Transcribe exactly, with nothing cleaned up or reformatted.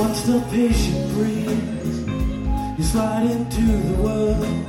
Watch the patient breeze. You slide into the world.